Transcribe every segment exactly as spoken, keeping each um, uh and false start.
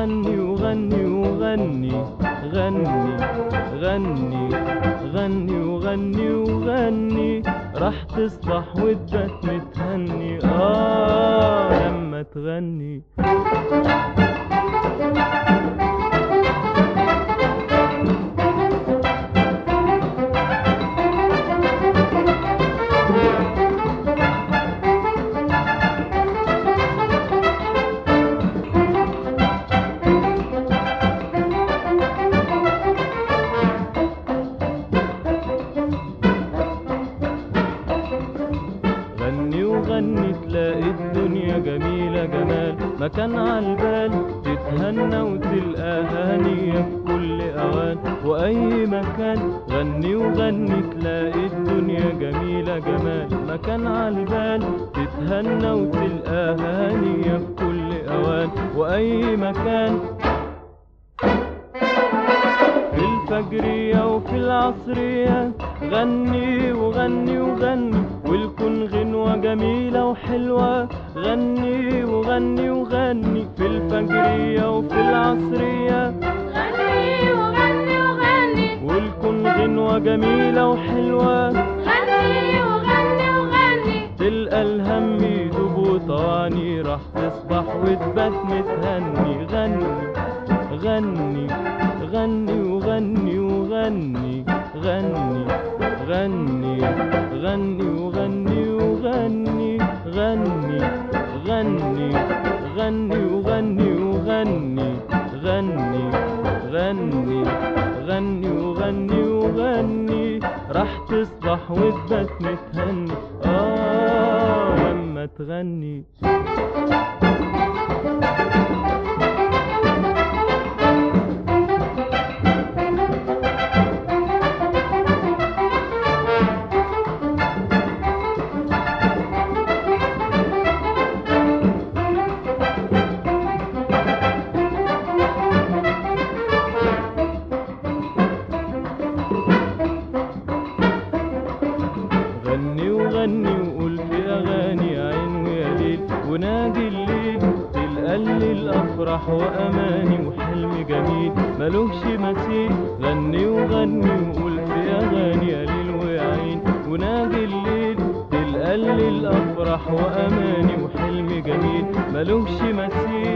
غني وغني وغني غني غني غني وغني وغني راح تصبح وتبات متهني آه لما تغني. غني وغني تلاقي الدنيا جميلة جمال مكان عالبال تتهنى وتلقى هانية في كل أوان وأي مكان. غني وغني تلاقي الدنيا جميلة جمال مكان عالبال تتهنى وتلقى هانية في كل أوان وأي مكان. في الفجرية وفي العصرية غني وغني وغني والكون غنوة جميلة وحلوة. غني وغني وغني في الفجرية وفي العصرية غني وغني وغني والكون غنوة جميلة وحلوة. غني وغني وغني تلقى الهم يدوب وطواني راح تصبح وتبات متهني. غني غني غني وغني وغني غني غني غني وغني وغني غني غني غني وغني وغني غني غني غني وغني وغني راح تصبح وتبات متهني آه لما تغني. غني وغني وقول في أغاني عين ويا ليل ونادي الليل تلقلي الأفراح وأماني وحلم جميل ملوش مثيل. غني وغني وقول في أغاني يا ليل ويا عين ونادي الليل تلقلي الأفراح وأماني وحلم جميل ملوش مثيل.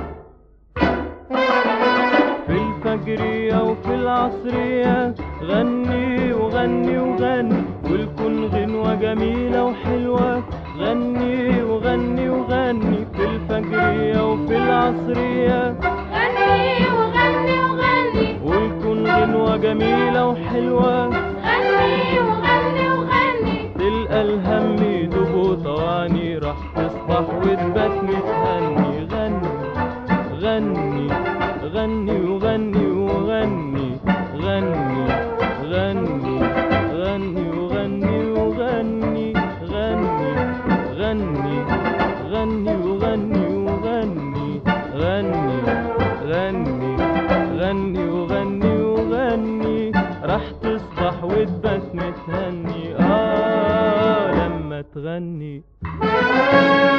في الفجرية وفي العصرية غني وغني وغني والكون غنوة جميلة وحلوة. غني وغني وغني في الفجرية وفي العصرية غني وغني وغني والكون غنوة جميلة وحلوة. غني وغني وغني تلقى الهم يدوب وطواني راح تصبح وتبات متهني. غني غني غني وغني وغني غني غني غني وغني وغني غني غني غني وغني وغني غني غني غني وغني وغني راح تصبح وتبات متهني آه لما تغني.